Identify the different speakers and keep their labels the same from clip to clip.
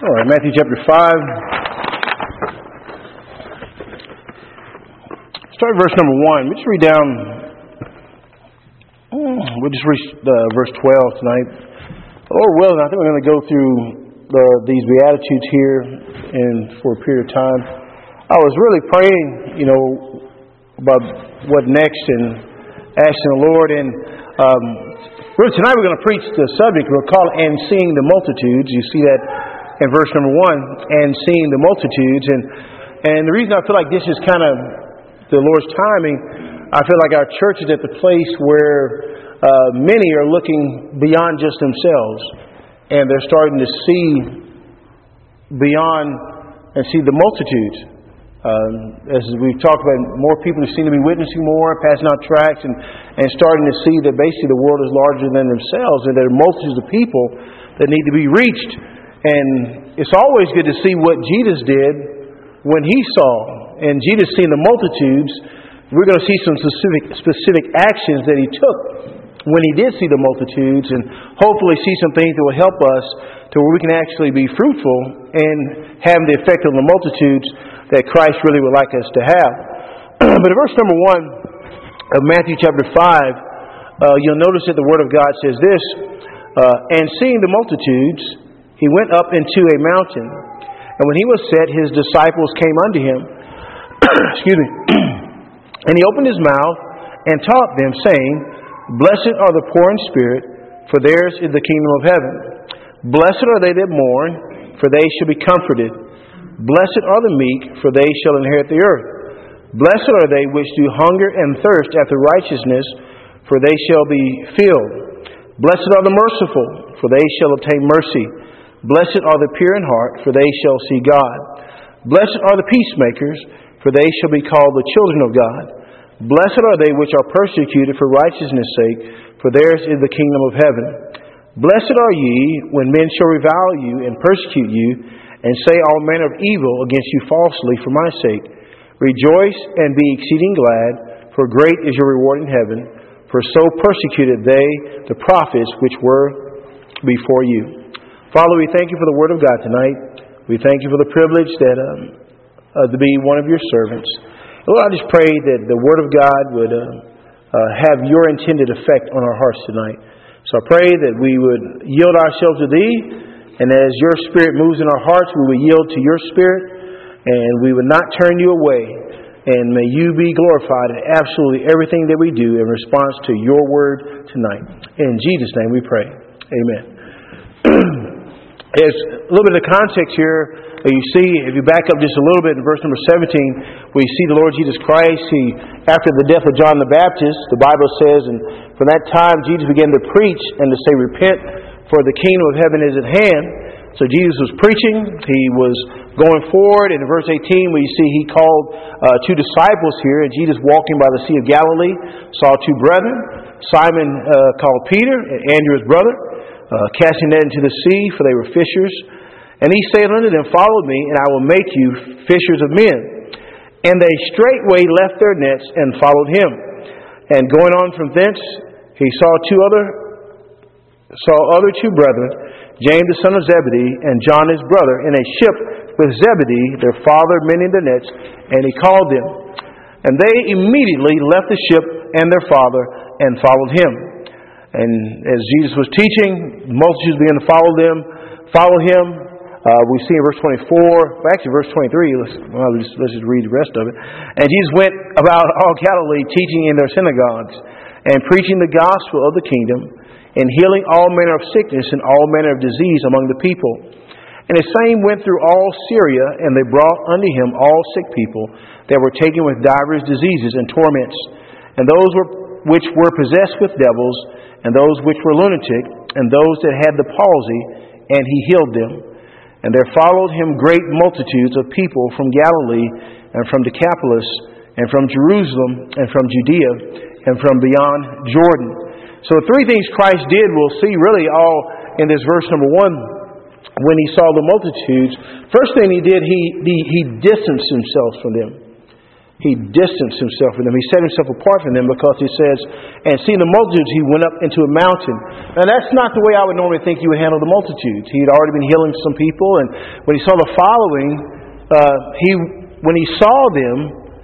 Speaker 1: All right, Matthew chapter 5. Start at verse number 1. We'll just read down. We'll just read verse 12 tonight. Lord willing, I think we're going to go through these Beatitudes here and for a period of time. I was really praying, about what next and asking the Lord. And really tonight we're going to preach the subject we'll call it, And Seeing the Multitudes. You see that in verse number 1, And Seeing the Multitudes. And the reason I feel like this is kind of the Lord's timing, I feel like our church is at the place where many are looking beyond just themselves, and they're starting to see beyond and see the multitudes. As we've talked about, more people seem to be witnessing more, passing out tracts, and starting to see that basically the world is larger than themselves, and there are multitudes of people that need to be reached. And it's always good to see what Jesus did when He saw. And Jesus seeing the multitudes, we're going to see some specific actions that He took when He did see the multitudes, and hopefully see some things that will help us to where we can actually be fruitful and have the effect on the multitudes that Christ really would like us to have. But in verse number 1 of Matthew chapter 5, you'll notice that the Word of God says this, And seeing the multitudes, He went up into a mountain. And when He was set, His disciples came unto Him. Excuse me. And He opened His mouth and taught them, saying, Blessed are the poor in spirit, for theirs is the kingdom of heaven. Blessed are they that mourn, for they shall be comforted. Blessed are the meek, for they shall inherit the earth. Blessed are they which do hunger and thirst after righteousness, for they shall be filled. Blessed are the merciful, for they shall obtain mercy. Blessed are the pure in heart, for they shall see God. Blessed are the peacemakers, for they shall be called the children of God. Blessed are they which are persecuted for righteousness' sake, for theirs is the kingdom of heaven. Blessed are ye when men shall revile you and persecute you, and say all manner of evil against you falsely for my sake. Rejoice and be exceeding glad, for great is your reward in heaven. For so persecuted they the prophets which were before you. Father, we thank you for the Word of God tonight. We thank you for the privilege that to be one of your servants. Lord, I just pray that the Word of God would have your intended effect on our hearts tonight. So I pray that we would yield ourselves to Thee, and as your Spirit moves in our hearts, we would yield to your Spirit, and we would not turn you away. And may you be glorified in absolutely everything that we do in response to your word tonight. In Jesus' name we pray. Amen. There's a little bit of context here. You see, if you back up just a little bit in verse number 17, we see the Lord Jesus Christ. After the death of John the Baptist, the Bible says, and from that time Jesus began to preach and to say, Repent, for the kingdom of heaven is at hand. So Jesus was preaching. He was going forward. And in verse 18, we see He called two disciples here. And Jesus walking by the Sea of Galilee saw two brethren, Simon called Peter, and Andrew his brother, casting net into the sea, for they were fishers. And He said unto them, Follow me, and I will make you fishers of men. And they straightway left their nets and followed Him. And going on from thence, He saw other two brethren, James the son of Zebedee, and John his brother, in a ship with Zebedee, their father, mending their nets, and He called them. And they immediately left the ship and their father, and followed Him. And as Jesus was teaching, multitudes began to follow Him. We see in verse 24, actually verse 23, let's just read the rest of it. And Jesus went about all Galilee, teaching in their synagogues, and preaching the gospel of the kingdom, and healing all manner of sickness and all manner of disease among the people. And the same went through all Syria, and they brought unto Him all sick people that were taken with divers diseases and torments, and those which were possessed with devils, and those which were lunatic, and those that had the palsy, and He healed them. And there followed Him great multitudes of people from Galilee, and from Decapolis, and from Jerusalem, and from Judea, and from beyond Jordan. So three things Christ did, we'll see really all in this verse number 1, when He saw the multitudes. First thing He did, He distanced Himself from them. He distanced himself from them. He set himself apart from them because he says, and seeing the multitudes, he went up into a mountain. Now that's not the way I would normally think he would handle the multitudes. He had already been healing some people, and when he saw the following, when he saw them,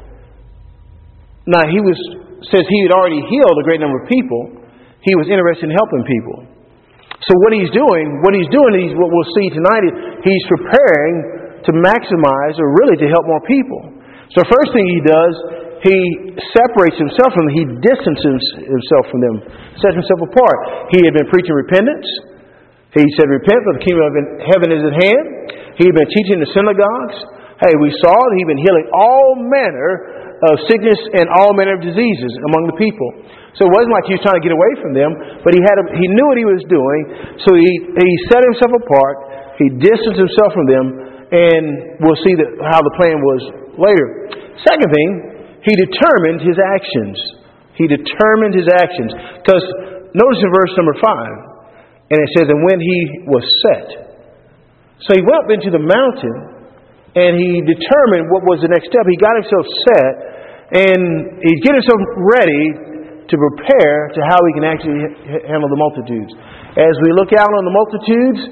Speaker 1: now says he had already healed a great number of people. He was interested in helping people. So what he's doing, what we'll see tonight is he's preparing to maximize or really to help more people. So the first thing he does, he separates himself from them. He distances himself from them, sets himself apart. He had been preaching repentance. He said, repent, for the kingdom of heaven is at hand. He had been teaching the synagogues. Hey, we saw that he'd been healing all manner of sickness and all manner of diseases among the people. So it wasn't like he was trying to get away from them, but he knew what he was doing. So he set himself apart. He distanced himself from them, and we'll see how the plan was later. Second thing, he determined his actions. He determined his actions. Because notice in verse number 5, and it says, and when he was set. So he went up into the mountain, and he determined what was the next step. He got himself set, and he get himself ready to prepare to how he can actually handle the multitudes. As we look out on the multitudes,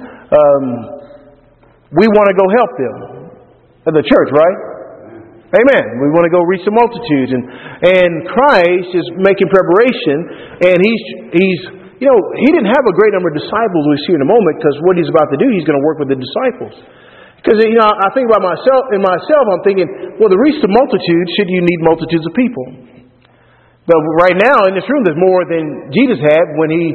Speaker 1: we want to go help them. The church, right? Amen. We want to go reach the multitudes, and Christ is making preparation, and he's he didn't have a great number of disciples we see in a moment, because what he's about to do, he's going to work with the disciples. Because I think about myself. I'm thinking, well, to reach the multitudes, should you need multitudes of people? But right now in this room, there's more than Jesus had when he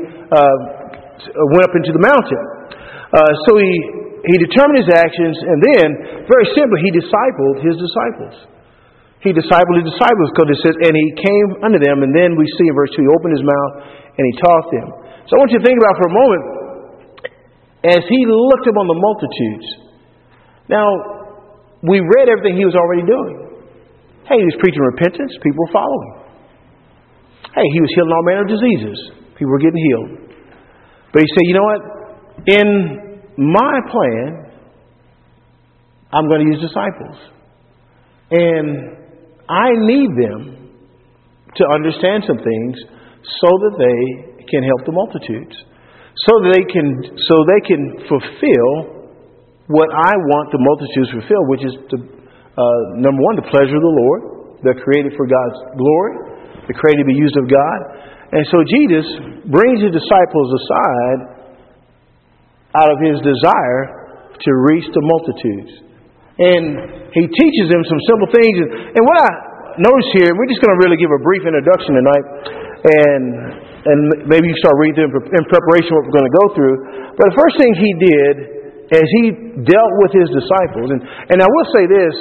Speaker 1: went up into the mountain. So he determined his actions, and then, very simply, he discipled his disciples. He discipled his disciples, because it says, and he came unto them, and then we see in verse 2, he opened his mouth, and he taught them. So I want you to think about for a moment, as he looked upon the multitudes. Now, we read everything he was already doing. Hey, he was preaching repentance, people were following. Hey, he was healing all manner of diseases, people were getting healed. But he said, you know what? In my plan, I'm going to use disciples. And I need them to understand some things so that they can help the multitudes. So they can fulfill what I want the multitudes to fulfill, which is number one, the pleasure of the Lord. They're created for God's glory. They're created to be used of God. And so Jesus brings his disciples aside out of his desire to reach the multitudes. And he teaches them some simple things. And what I notice here, we're just going to really give a brief introduction tonight. And maybe you start reading through in preparation what we're going to go through. But the first thing he did as he dealt with his disciples, and I will say this,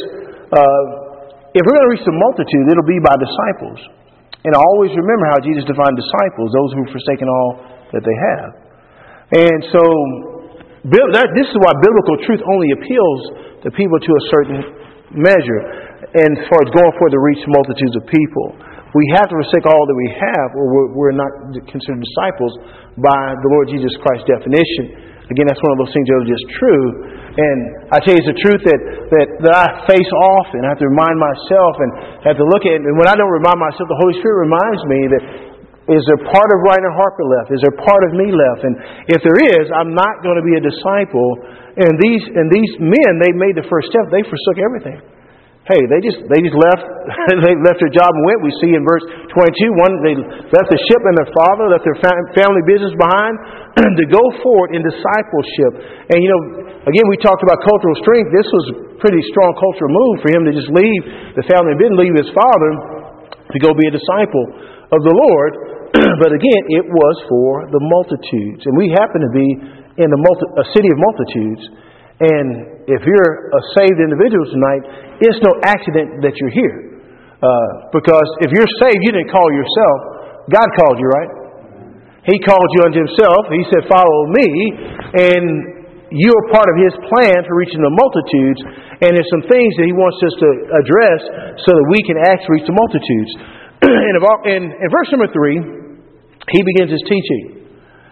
Speaker 1: if we're going to reach the multitude, it'll be by disciples. And always remember how Jesus defined disciples, those who have forsaken all that they have. And so this is why biblical truth only appeals to people to a certain measure. And as far as going forth to reach multitudes of people, we have to forsake all that we have, or we're not considered disciples by the Lord Jesus Christ's definition. Again, that's one of those things that are just true. And I tell you, it's a truth that I face often. I have to remind myself and have to look at it. And when I don't remind myself, the Holy Spirit reminds me that, is there part of Reiner Harper left? Is there part of me left? And if there is, I'm not going to be a disciple. And these men, they made the first step. They forsook everything. Hey, they just left. They left their job and went. We see in verse 22, they left the ship and their father, left their family business behind to go forward in discipleship. And again, we talked about cultural strength. This was a pretty strong cultural move for him to just leave the family, didn't leave his father to go be a disciple of the Lord. But again, it was for the multitudes, and we happen to be in a city of multitudes. And if you're a saved individual tonight, it's no accident that you're here. Because if you're saved, you didn't call yourself. God called you, right? He called you unto himself. He said, follow me. And you're part of his plan for reaching the multitudes. And there's some things that he wants us to address so that we can actually reach the multitudes. In verse number 3, he begins his teaching.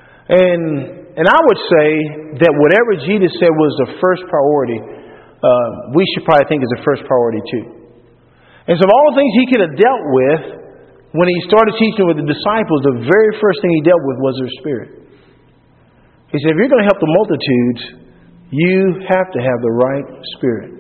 Speaker 1: And I would say that whatever Jesus said was the first priority, we should probably think is the first priority too. And so of all the things he could have dealt with, when he started teaching with the disciples, the very first thing he dealt with was their spirit. He said, if you're going to help the multitudes, you have to have the right spirit.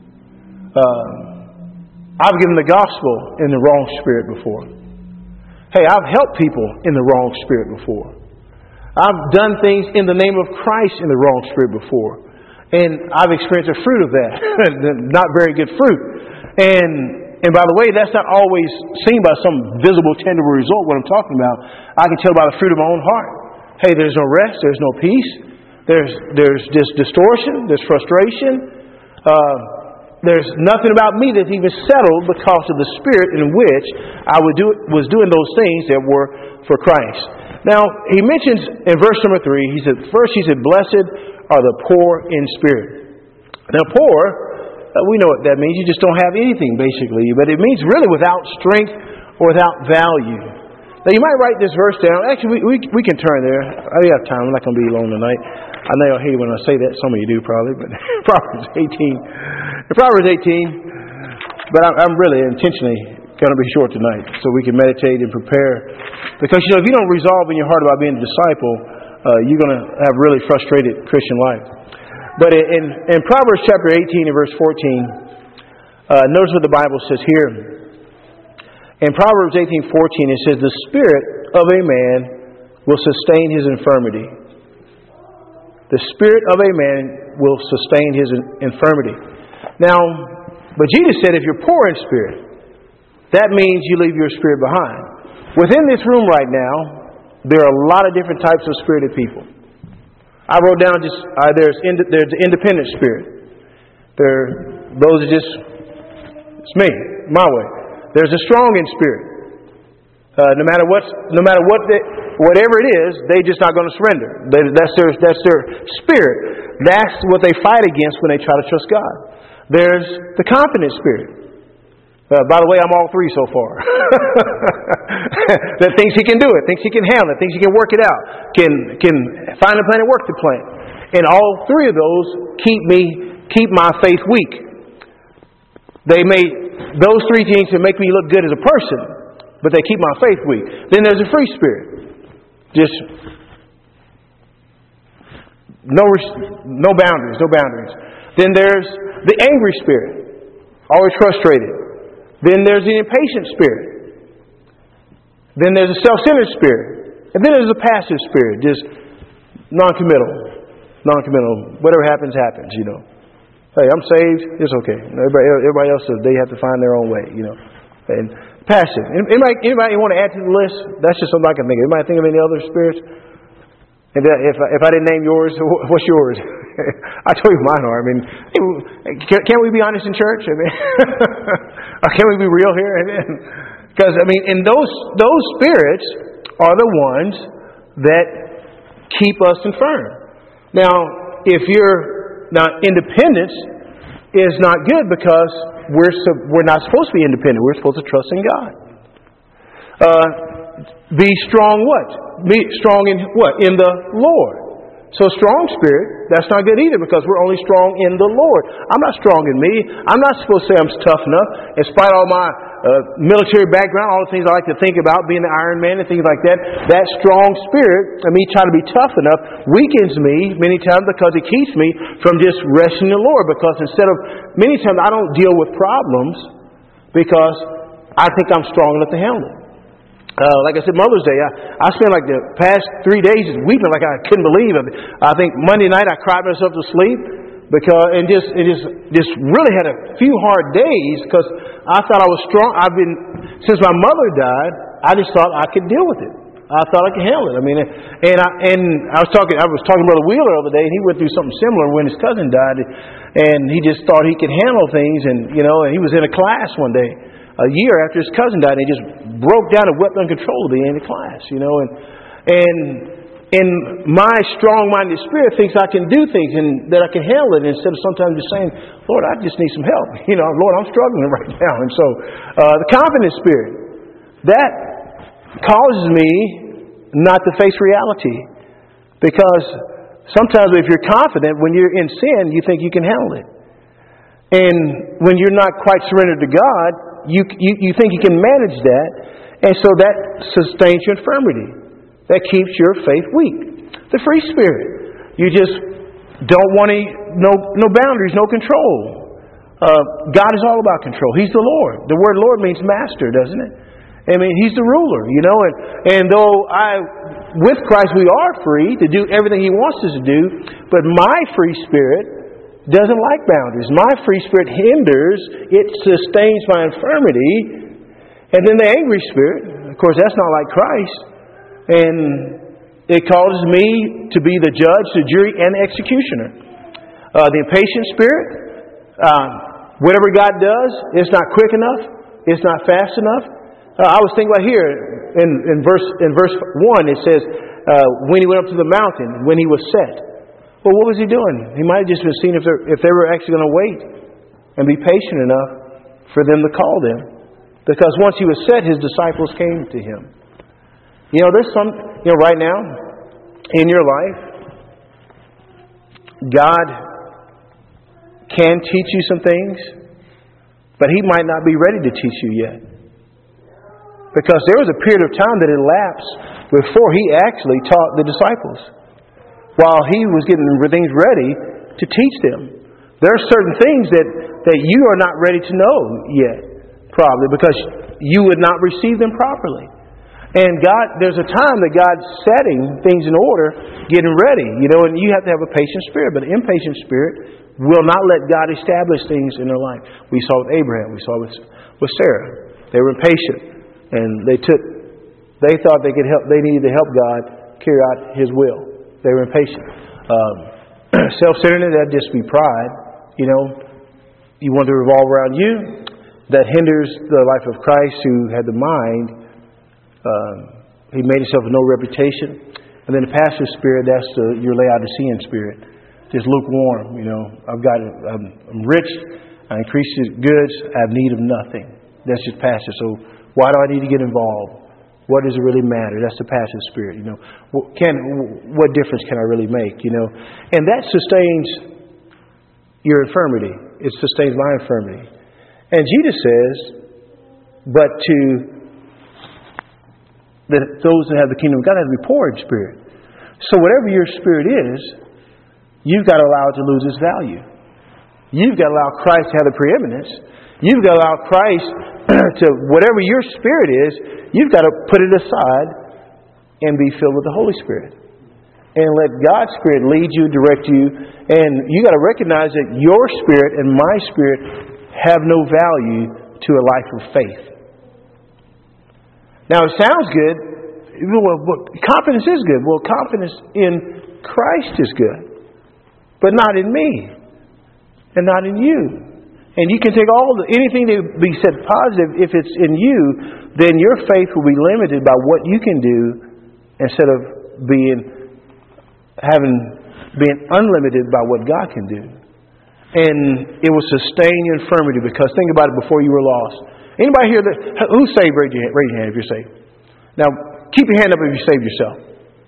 Speaker 1: I've given the gospel in the wrong spirit before. Hey, I've helped people in the wrong spirit before. I've done things in the name of Christ in the wrong spirit before. And I've experienced the fruit of that. Not very good fruit. And by the way, that's not always seen by some visible, tangible result, what I'm talking about. I can tell by the fruit of my own heart. Hey, there's no rest. There's no peace. There's just distortion. There's frustration. There's nothing about me that's even settled because of the spirit in which I was doing those things that were for Christ. Now, he mentions in verse number 3, he said, blessed are the poor in spirit. Now, poor, we know what that means. You just don't have anything, basically. But it means really without strength or without value. Now, you might write this verse down. Actually, we can turn there. I don't have time. I'm not going to be long tonight. I know you'll hate when I say that. Some of you do probably. But Proverbs 18. Proverbs 18. But I'm really intentionally going to be short tonight so we can meditate and prepare. Because, if you don't resolve in your heart about being a disciple, you're going to have really frustrated Christian life. But in Proverbs chapter 18 and verse 14, notice what the Bible says here. In Proverbs 18:14, it says, the spirit of a man will sustain his infirmity. The spirit of a man will sustain his infirmity. Now, but Jesus said if you're poor in spirit, that means you leave your spirit behind. Within this room right now, there are a lot of different types of spirited people. I wrote down there's the independent spirit. Those are just, it's me, my way. There's a strong in spirit. No matter whatever it is, they're just not going to surrender. That's their spirit. That's what they fight against when they try to trust God. There's the confident spirit. By the way, I'm all three so far. That thinks he can do it, thinks he can handle it, thinks he can work it out, can find a plan and work the plan. And all three of those keep my faith weak. Those three things can make me look good as a person, but they keep my faith weak. Then there's a free spirit. Just no boundaries. Then there's the angry spirit, always frustrated. Then there's the impatient spirit. Then there's a self-centered spirit. And then there's a passive spirit, just non-committal. Whatever happens. Hey, I'm saved, it's okay. Everybody else, they have to find their own way, And passive. Anybody want to add to the list? That's just something I can think of. Anybody think of any other spirits? And if I didn't name yours, what's yours? I told you mine are. Can't we be honest in church? Can we be real here? Because and those spirits are the ones that keep us infirm. Now, independence is not good because we're not supposed to be independent. We're supposed to trust in God. Be strong what? Be strong in what? In the Lord. So strong spirit, that's not good either because we're only strong in the Lord. I'm not strong in me. I'm not supposed to say I'm tough enough. In spite of all my military background, all the things I like to think about, being the Iron Man and things like that, that strong spirit, me trying to be tough enough, weakens me many times because it keeps me from just resting in the Lord. Because many times I don't deal with problems because I think I'm strong enough to handle it. Like I said, Mother's Day, I spent like the past 3 days just weeping like I couldn't believe it. I think Monday night I cried myself to sleep and just really had a few hard days because I thought I was strong. Since my mother died, I just thought I could deal with it. I thought I could handle it. I was talking to Brother Wheeler the other day, and he went through something similar when his cousin died, and he just thought he could handle things, and he was in a class one day. A year after his cousin died, and he just broke down and wept uncontrollably in the class, and my strong-minded spirit thinks I can do things and that I can handle it instead of sometimes just saying, Lord, I just need some help. Lord, I'm struggling right now. And so the confident spirit, that causes me not to face reality. Because sometimes if you're confident, when you're in sin, you think you can handle it. And when you're not quite surrendered to God, you think you can manage that, and so that sustains your infirmity. That keeps your faith weak. The free spirit, you just don't want no boundaries, no control. God is all about control. He's the Lord. The word Lord means master, doesn't it? I mean, He's the ruler, and though with Christ we are free to do everything He wants us to do, but my free spirit doesn't like boundaries. My free spirit hinders, it sustains my infirmity. And then the angry spirit, of course, that's not like Christ. And it causes me to be the judge, the jury, and the executioner. The impatient spirit, whatever God does, it's not quick enough. It's not fast enough. I was thinking about here in verse 1, it says, when He went up to the mountain, when He was set. Well, what was He doing? He might have just been seeing if they were actually going to wait and be patient enough for them to call them. Because once He was set, His disciples came to Him. There's right now in your life, God can teach you some things, but He might not be ready to teach you yet. Because there was a period of time that elapsed before He actually taught the disciples, while He was getting things ready to teach them. There are certain things that you are not ready to know yet, probably, because you would not receive them properly. And there's a time that God's setting things in order, getting ready, and you have to have a patient spirit. But an impatient spirit will not let God establish things in their life. We saw with Abraham, we saw with Sarah. They were impatient, and they thought they needed to help God carry out His will. They were impatient. Self-centeredness, that'd just be pride. You want to revolve around you. That hinders the life of Christ, who had the mind. He made Himself with no reputation. And then the passive spirit, that's your Laodicean spirit. Just lukewarm, I'm rich, I increase goods, I have need of nothing. That's just passive. So why do I need to get involved? What does it really matter? That's the passive spirit, What difference can I really make, And that sustains your infirmity. It sustains my infirmity. And Jesus says, but to those that have the kingdom of God have to be poor in spirit. So whatever your spirit is, you've got to allow it to lose its value. You've got to allow Christ to have the preeminence. You've got to allow Christ to, whatever your spirit is, you've got to put it aside and be filled with the Holy Spirit. And let God's Spirit lead you, direct you. And you got to recognize that your spirit and my spirit have no value to a life of faith. Now, it sounds good. Well, confidence is good. Well, confidence in Christ is good. But not in me. And not in you. And you can take anything that be said positive. If it's in you, then your faith will be limited by what you can do instead of being unlimited by what God can do. And it will sustain your infirmity, because think about it, before you were lost. Anybody here who's saved? Raise your hand if you're saved. Now, keep your hand up if you saved yourself.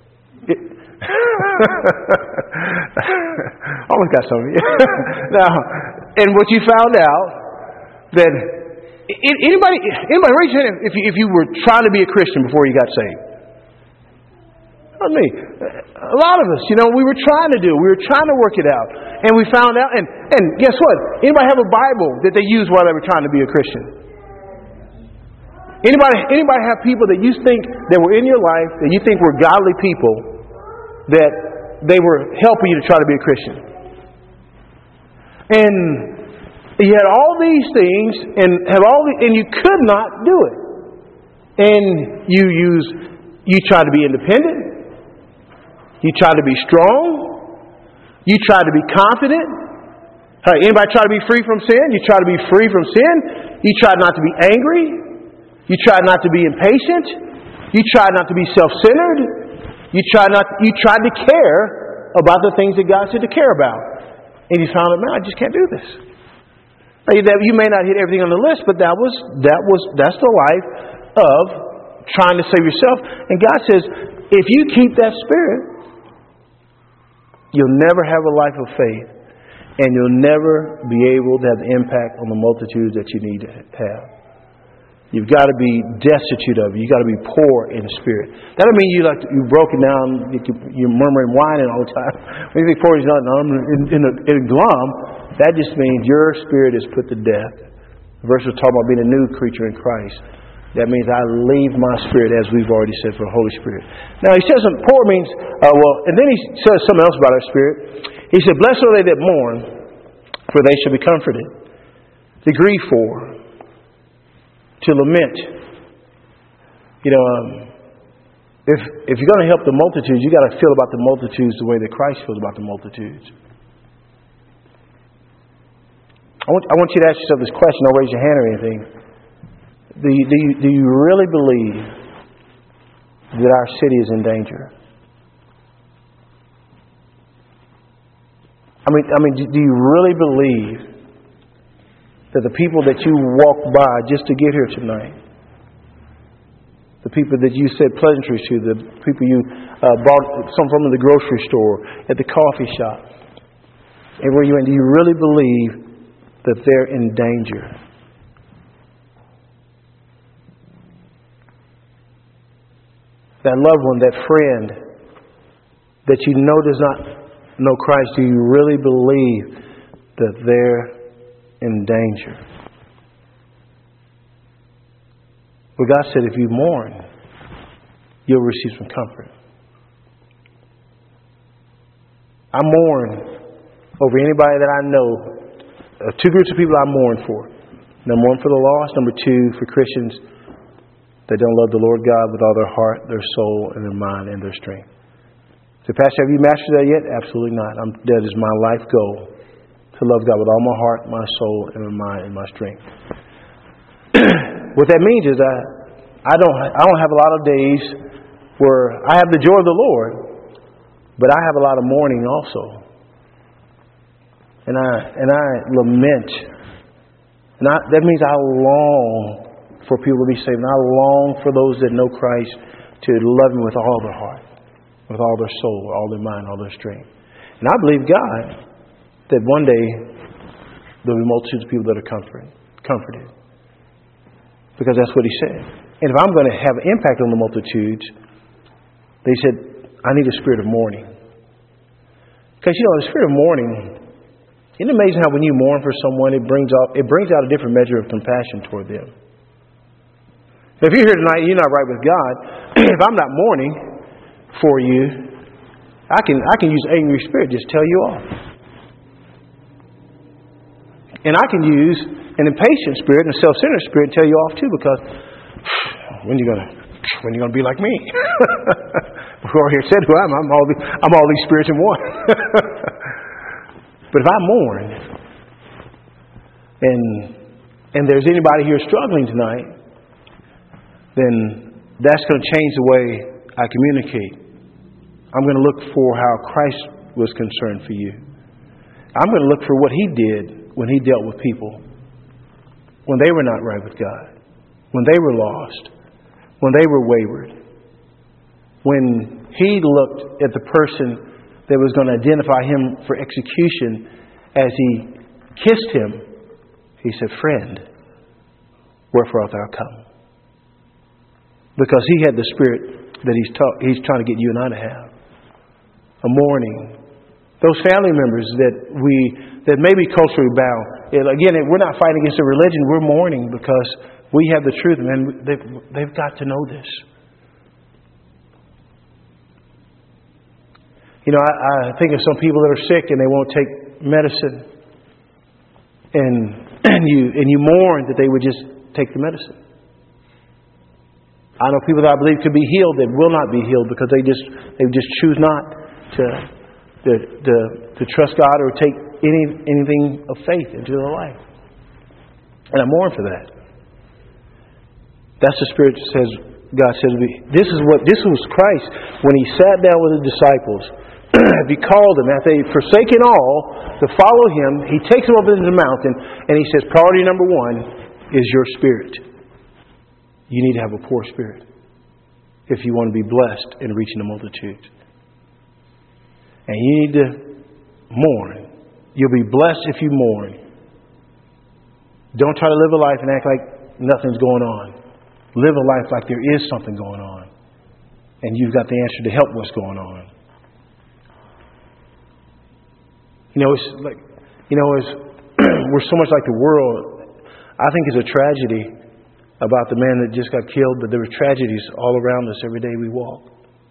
Speaker 1: Almost got some of you. Now, and what you found out that anybody raise your hand if you were trying to be a Christian before you got saved. Not me. A lot of us, we were trying to work it out. And we found out, and guess what? Anybody have a Bible that they used while they were trying to be a Christian? Anybody have people that you think that were in your life, that you think were godly people, that they were helping you to try to be a Christian? And you had all these things, and you could not do it. And you try to be independent. You try to be strong. You try to be confident. Anybody try to be free from sin? You try to be free from sin. You try not to be angry. You try not to be impatient. You try not to be self-centered. You tried to care about the things that God said to care about. And you found out, man, I just can't do this. You may not hit everything on the list, but that's the life of trying to save yourself. And God says, if you keep that spirit, you'll never have a life of faith, and you'll never be able to have the impact on the multitudes that you need to have. You've got to be destitute of it. You've got to be poor in the spirit. That doesn't mean you're broken down, you're murmuring, whining all the time. When you think poor, he's not in a glum. That just means your spirit is put to death. The verse was talking about being a new creature in Christ. That means I leave my spirit, as we've already said, for the Holy Spirit. Now he says poor means, and then he says something else about our spirit. He said, blessed are they that mourn, for they shall be comforted. To grieve for, to lament. You know, if you're going to help the multitudes, you got to feel about the multitudes the way that Christ feels about the multitudes. I want you to ask yourself this question. Don't raise your hand or anything. Do you really believe that our city is in danger? I mean, do you really believe that the people that you walked by just to get here tonight, the people that you said pleasantries to, the people you bought some from in the grocery store, at the coffee shop, everywhere you went, do you really believe that they're in danger? That loved one, that friend that you know does not know Christ, do you really believe that they're in danger? Well, God said if you mourn, you'll receive some comfort. I mourn over anybody that I know. Two groups of people I mourn for. Number one, for the lost. Number two, for Christians that don't love the Lord God with all their heart, their soul, and their mind, and their strength. So, Pastor, have you mastered that yet? Absolutely not. That is my life goal. To love God with all my heart, my soul, and my mind, and my strength. What that means is I don't have a lot of days where I have the joy of the Lord, but I have a lot of mourning also. And I lament. And that means I long for people to be saved. And I long for those that know Christ to love Him with all their heart, with all their soul, all their mind, all their strength. And I believe God that one day there'll be multitudes of people that are comforted. Because that's what He said. And if I'm going to have an impact on the multitudes, they said, I need a spirit of mourning. Because, the spirit of mourning, isn't it amazing how when you mourn for someone, it brings out a different measure of compassion toward them. If you're here tonight and you're not right with God, if I'm not mourning for you, I can use angry spirit, just tell you off. And I can use an impatient spirit and a self-centered spirit and tell you off too, because when are you gonna be like me? Before I said who I am, I'm all these spirits in one. But if I mourn, and there's anybody here struggling tonight, then that's going to change the way I communicate. I'm going to look for how Christ was concerned for you. I'm going to look for what He did when He dealt with people, when they were not right with God, when they were lost, when they were wayward, when He looked at the person that was going to identify Him for execution. As He kissed him, He said, friend, wherefore art thou come? Because He had the spirit that He's trying to get you and I to have. A mourning. Those family members that may be culturally bound. Again, we're not fighting against a religion. We're mourning because we have the truth. And they've got to know this. I think of some people that are sick and they won't take medicine. And you mourn that they would just take the medicine. I know people that I believe could be healed that will not be healed because they just choose not to trust God or take anything of faith into their life. And I mourn for that. That's the Spirit that says, God says to me, this was Christ when He sat down with His disciples. He called them after they'd forsaken all to follow Him. He takes them up into the mountain and He says, priority number one is your spirit. You need to have a poor spirit if you want to be blessed in reaching the multitude. And you need to mourn. You'll be blessed if you mourn. Don't try to live a life and act like nothing's going on. Live a life like there is something going on. And you've got the answer to help what's going on. It's like, we're so much like the world. I think it's a tragedy about the man that just got killed, but there are tragedies all around us every day we walk.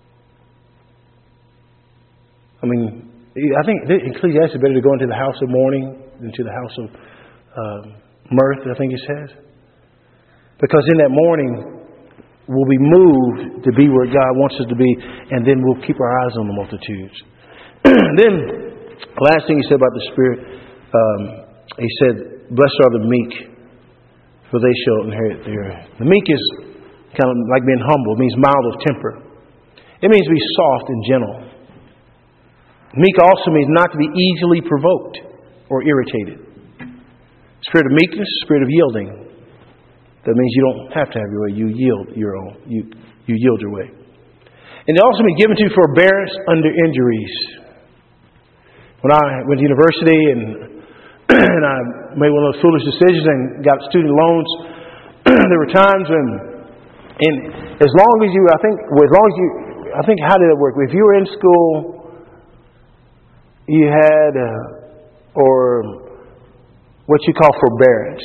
Speaker 1: I think Ecclesiastes is better to go into the house of mourning than to the house of mirth, I think it says. Because in that mourning, we'll be moved to be where God wants us to be, and then we'll keep our eyes on the multitudes. Then, the last thing he said about the Spirit, he said, "Blessed are the meek, for they shall inherit the earth." The meek is kind of like being humble. It means mild of temper. It means to be soft and gentle. Meek also means not to be easily provoked or irritated. Spirit of meekness, spirit of yielding. That means you don't have to have your way. You yield your own. You yield your way. And it also means given to forbearance under injuries. When I went to university and I made one of those foolish decisions and got student loans, there were times when, and as long as you, how did it work? If you were in school, you had, or what you call forbearance.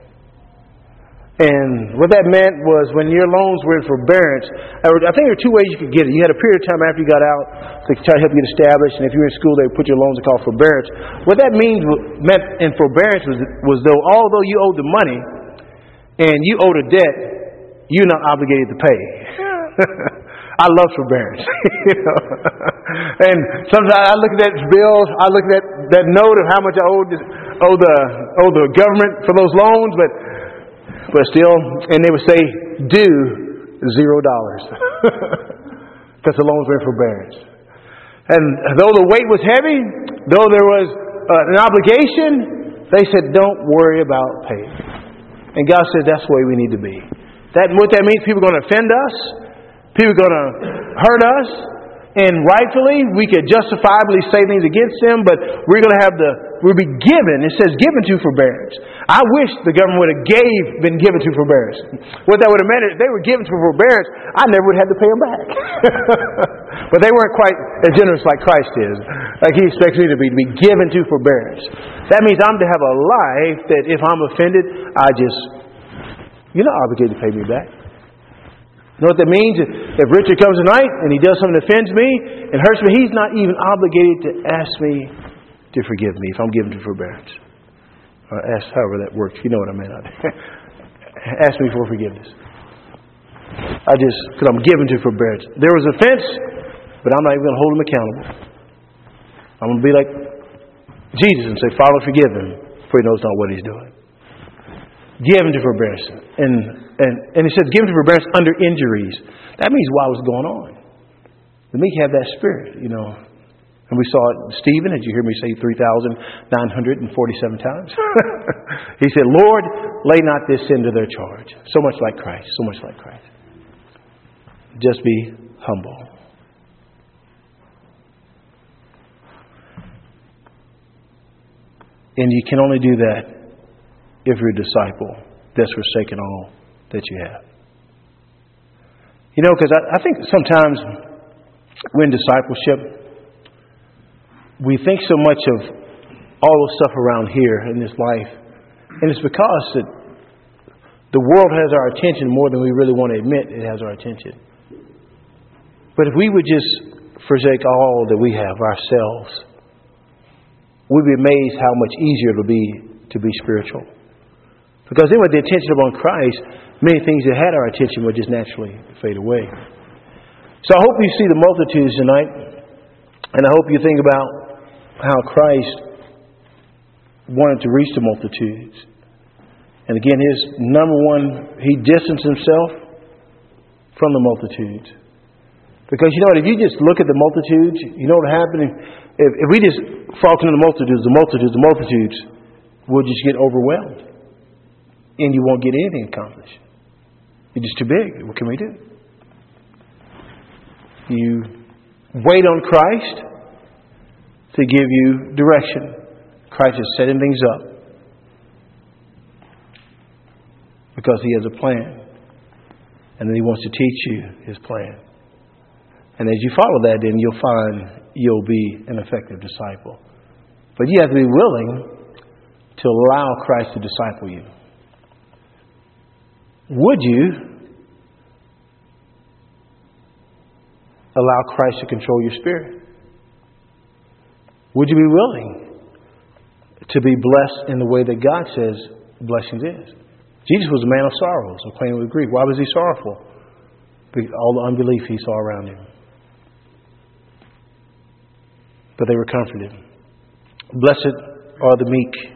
Speaker 1: And what that meant was when your loans were in forbearance, I think there were two ways you could get it. You had a period of time after you got out to try to help you get established, and if you were in school, they would put your loans in called forbearance. What that meant in forbearance was though although you owed the money and you owed a debt, you're not obligated to pay. I love forbearance. And sometimes I look at that bill, I look at that note of how much I owe the government for those loans, but still, and they would say, due $0. Because the loans were in forbearance. And though the weight was heavy, though there was an obligation, they said, don't worry about paying. And God said, that's the way we need to be. What that means, people are going to offend us. People are going to hurt us. And rightfully, we could justifiably say things against them, but we'll be given, it says given to forbearance. I wish the government would have been given to forbearance. What that would have meant is if they were given to forbearance, I never would have had to pay them back. But they weren't quite as generous like Christ is. Like He expects me to be given to forbearance. That means I'm to have a life that if I'm offended, you're not obligated to pay me back. You know what that means? If Richard comes tonight and he does something that offends me and hurts me, he's not even obligated to ask me to forgive me if I'm given to forbearance. Or ask however that works. You know what I mean. Ask me for forgiveness. Because I'm given to forbearance. There was offense, but I'm not even going to hold him accountable. I'm going to be like Jesus and say, Father, forgive him, for he knows not what he's doing. Given to forbearance. And it says given to forbearance under injuries. That means what was going on. The meek have that spirit, And we saw it, Stephen, did you hear me say 3,947 times? He said, Lord, lay not this sin to their charge. So much like Christ. So much like Christ. Just be humble. And you can only do that if you're a disciple that's forsaken all that you have. Because I think sometimes when discipleship, we think so much of all the stuff around here in this life. And it's because that the world has our attention more than we really want to admit it has our attention. But if we would just forsake all that we have, ourselves, we'd be amazed how much easier it'll be to be spiritual. Because then with the attention upon Christ, many things that had our attention would just naturally fade away. So I hope you see the multitudes tonight. And I hope you think about how Christ wanted to reach the multitudes. And again, his number one, he distanced himself from the multitudes. Because you know what, if you just look at the multitudes, you know what happened? If we just focus on the multitudes, we'll just get overwhelmed. And you won't get anything accomplished. You're just too big. What can we do? You wait on Christ to give you direction. Christ is setting things up. because He has a plan. And then He wants to teach you His plan. And as you follow that, then you'll find you'll be an effective disciple. But you have to be willing to allow Christ to disciple you. Would you allow Christ to control your spirit? Would you be willing to be blessed in the way that God says blessings is? Jesus was a man of sorrows, acquainted with grief. Why was He sorrowful? Because all the unbelief He saw around Him. But they were comforted. Blessed are the meek.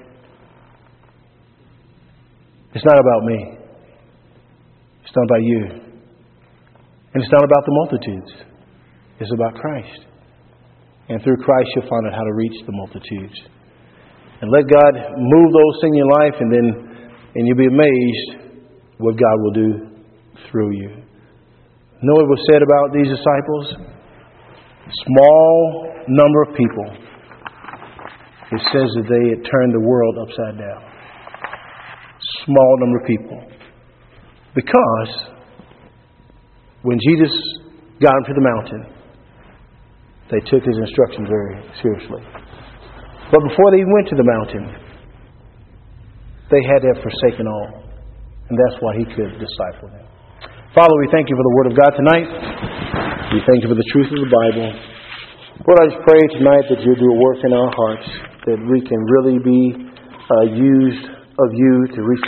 Speaker 1: It's not about me. It's not about you. And it's not about the multitudes. It's about Christ. And through Christ you'll find out how to reach the multitudes. And let God move those things in your life, and you'll be amazed what God will do through you. Know what was said about these disciples? Small number of people. It says that they had turned the world upside down. Small number of people. Because when Jesus got them to the mountain, they took His instructions very seriously. But before they went to the mountain, they had to have forsaken all. And that's why He could disciple them. Father, we thank You for the Word of God tonight. We thank You for the truth of the Bible. Lord, I just pray tonight that You'll do a work in our hearts, that we can really be used of You to reach